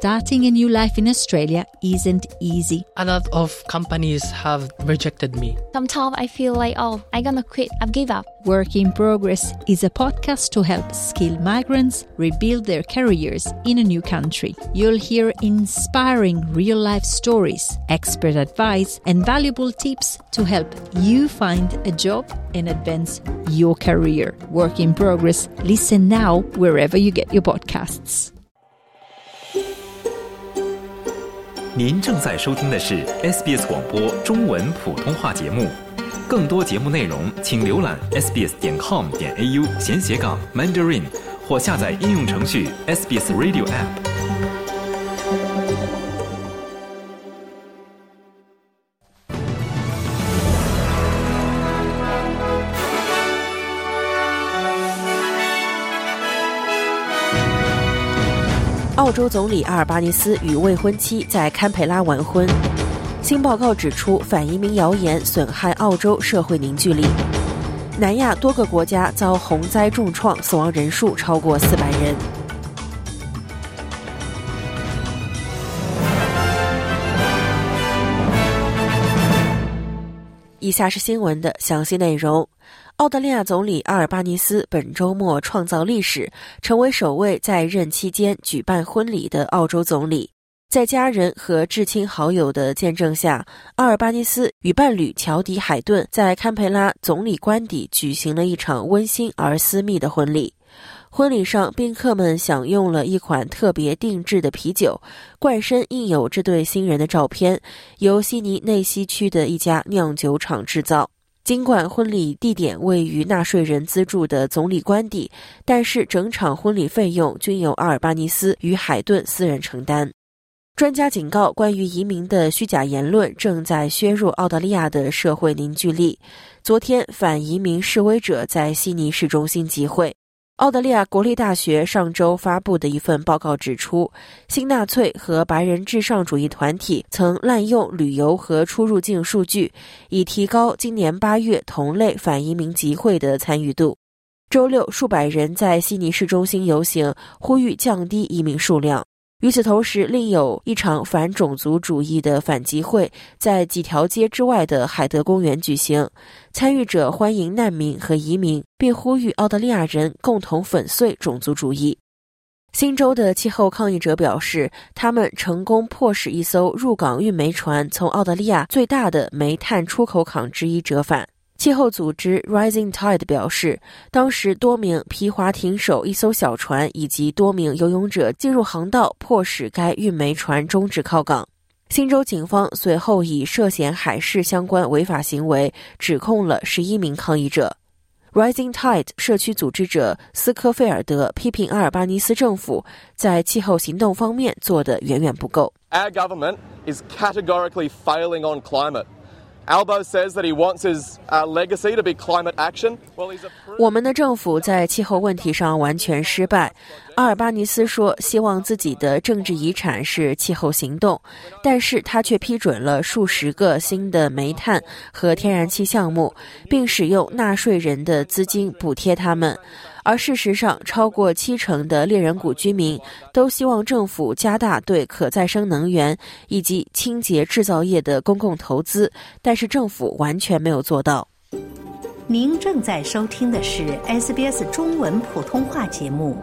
Starting a new life in Australia isn't easy. A lot of companies have rejected me. Sometimes I feel like, I'm gonna quit, I've given up. Work in Progress is a podcast to help skilled migrants rebuild their careers in a new country. You'll hear inspiring real-life stories, expert advice, and valuable tips to help you find a job and advance your career. Work in Progress. Listen now wherever you get your podcasts. 您正在收听的是 SBS 广播中文普通话节目。更多节目内容请浏览 sbs.com.au/Mandarin 或下载应用程序 SBS Radio App。 澳洲总理阿尔巴尼斯与未婚妻在堪培拉完婚。新报告指出，反移民谣言损害澳洲社会凝聚力。南亚多个国家遭洪灾重创，死亡人数超过400人。以下是新闻的详细内容。澳大利亚总理阿尔巴尼斯本周末创造历史，成为首位在任期间举办婚礼的澳洲总理。在家人和至亲好友的见证下，阿尔巴尼斯与伴侣乔迪·海顿在堪培拉总理官邸举行了一场温馨而私密的婚礼。婚礼上，宾客们享用了一款特别定制的啤酒，罐身印有这对新人的照片，由悉尼内西区的一家酿酒厂制造。尽管婚礼地点位于纳税人资助的总理官邸，但是整场婚礼费用均由阿尔巴尼斯与海顿私人承担。专家警告，关于移民的虚假言论正在削弱澳大利亚的社会凝聚力。昨天，反移民示威者在悉尼市中心集会。澳大利亚国立大学上周发布的一份报告指出，新纳粹和白人至上主义团体曾滥用旅游和出入境数据，以提高今年8月同类反移民集会的参与度。周六，数百人在悉尼市中心游行，呼吁降低移民数量。与此同时，另有一场反种族主义的反集会在几条街之外的海德公园举行，参与者欢迎难民和移民，并呼吁澳大利亚人共同粉碎种族主义。新州的气候抗议者表示，他们成功迫使一艘入港运煤船从澳大利亚最大的煤炭出口港之一折返。气候组织 Rising Tide 表示，当时多名皮划艇手、一艘小船以及多名游泳者进入航道，迫使该运煤船终止靠港。新州警方随后以涉嫌海事相关违法行为指控了11名抗议者。Rising Tide 社区组织者斯科菲尔德批评阿尔巴尼斯政府在气候行動方面做得远远不够。 Our government is categorically failing on climate.Albo says that he wants his legacy to be climate action. 我们的政府在气候问题上完全失败。阿尔巴尼斯说，希望自己的政治遗产是气候行动，但是他却批准了数十个新的煤炭和天然气项目，并使用纳税人的资金补贴他们。而事实上，超过70%的猎人谷居民都希望政府加大对可再生能源以及清洁制造业的公共投资，但是政府完全没有做到。 您正在收听的是 SBS 中文普通话节目。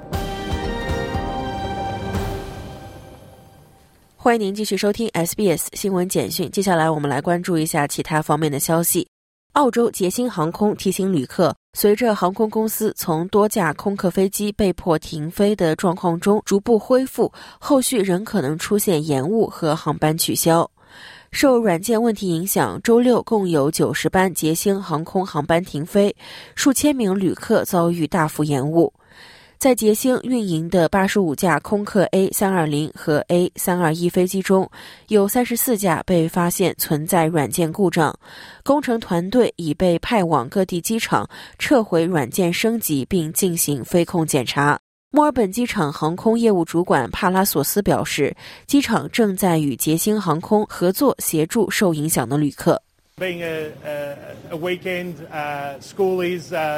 欢迎您继续收听 SBS 新闻简讯。接下来我们来关注一下其他方面的消息。澳洲捷星航空提醒旅客，随着航空公司从多架空客飞机被迫停飞的状况中逐步恢复，后续仍可能出现延误和航班取消。受软件问题影响，周六共有90班捷星航空航班停飞，数千名旅客遭遇大幅延误。在捷星运营的85架空客 A320 和 A321 飞机中，有34架被发现存在软件故障，工程团队已被派往各地机场撤回软件升级并进行飞控检查。墨尔本机场航空业务主管帕拉索斯表示，机场正在与捷星航空合作协助受影响的旅客。 Being a weekend, schoolies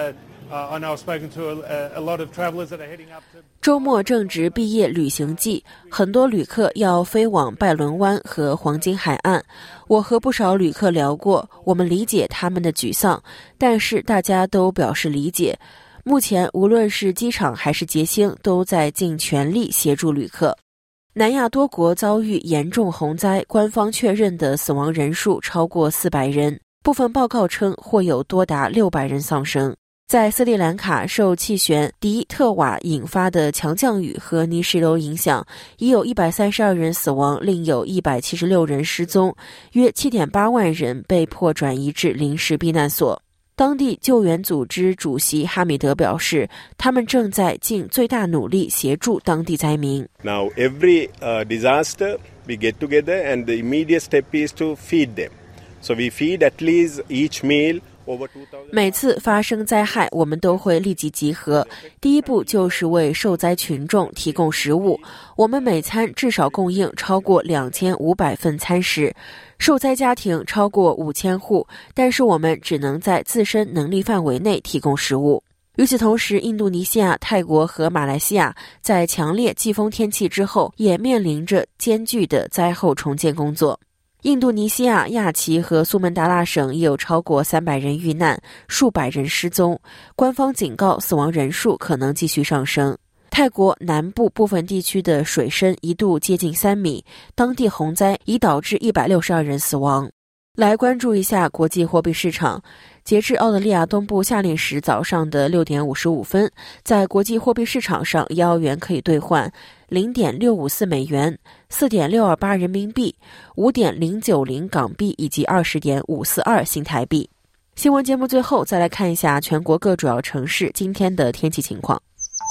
周末正值毕业旅行季，很多旅客要飞往拜伦湾和黄金海岸。我和不少旅客聊过，我们理解他们的沮丧，但是大家都表示理解。目前无论是机场还是捷星，都在尽全力协助旅客。南亚多国遭遇严重洪灾，官方确认的死亡人数超过400人，部分报告称或有多达600人丧生。在斯里兰卡，受气旋迪特瓦引发的强降雨和泥石流影响，已有132人死亡，另有176人失踪，约 7.8 万人被迫转移至临时避难所。当地救援组织主席哈米德表示，他们正在尽最大努力协助当地灾民。 Now every disaster we get together and the immediate step is to feed them. So we feed at least each meal 每次发生灾害，我们都会立即集合。第一步就是为受灾群众提供食物，我们每餐至少供应超过2500份餐食。受灾家庭超过5000户，但是我们只能在自身能力范围内提供食物。与此同时，印度尼西亚、泰国和马来西亚在强烈季风天气之后，也面临着艰巨的灾后重建工作。印度尼西亚亚齐和苏门答腊省也有超过300人遇难，数百人失踪，官方警告死亡人数可能继续上升。泰国南部部分地区的水深一度接近3米，当地洪灾已导致162人死亡。来关注一下国际货币市场。截至澳大利亚东部夏令时早上的6点55分，在国际货币市场上，1澳元可以兑换 0.654 美元、4.628 人民币、5.090 港币以及 20.542 新台币。新闻节目最后再来看一下全国各主要城市今天的天气情况。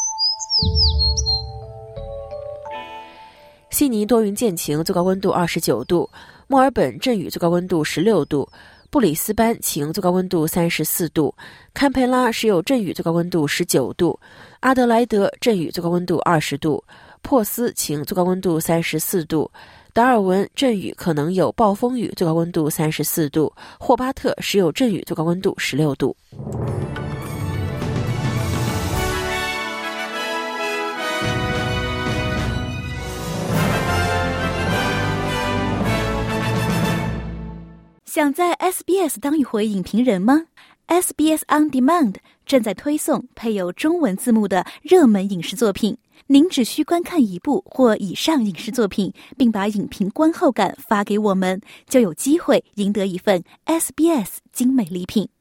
悉尼多云见晴，最高温度29度；墨尔本阵雨，最高温度16度；布里斯班晴，最高温度34度；堪培拉时有阵雨，最高温度19度；阿德莱德阵雨，最高温度20度；珀斯晴，最高温度34度；达尔文阵雨可能有暴风雨，最高温度34度；霍巴特时有阵雨，最高温度16度。 想在 SBS 当一回影评人吗？ SBS On Demand 正在推送配有中文字幕的热门影视作品，您只需观看一部或以上影视作品，并把影评观后感发给我们，就有机会赢得一份 SBS 精美礼品。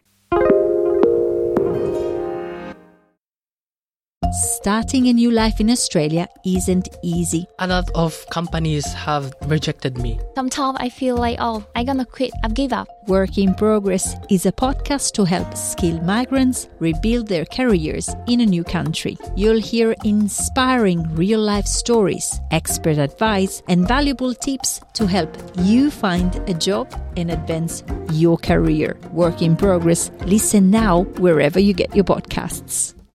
Starting a new life in Australia isn't easy. A lot of companies have rejected me. Sometimes I feel like, I'm gonna quit. I've give up. Work in Progress is a podcast to help skilled migrants rebuild their careers in a new country. You'll hear inspiring real-life stories, expert advice, and valuable tips to help you find a job and advance your career. Work in Progress. Listen now wherever you get your podcasts.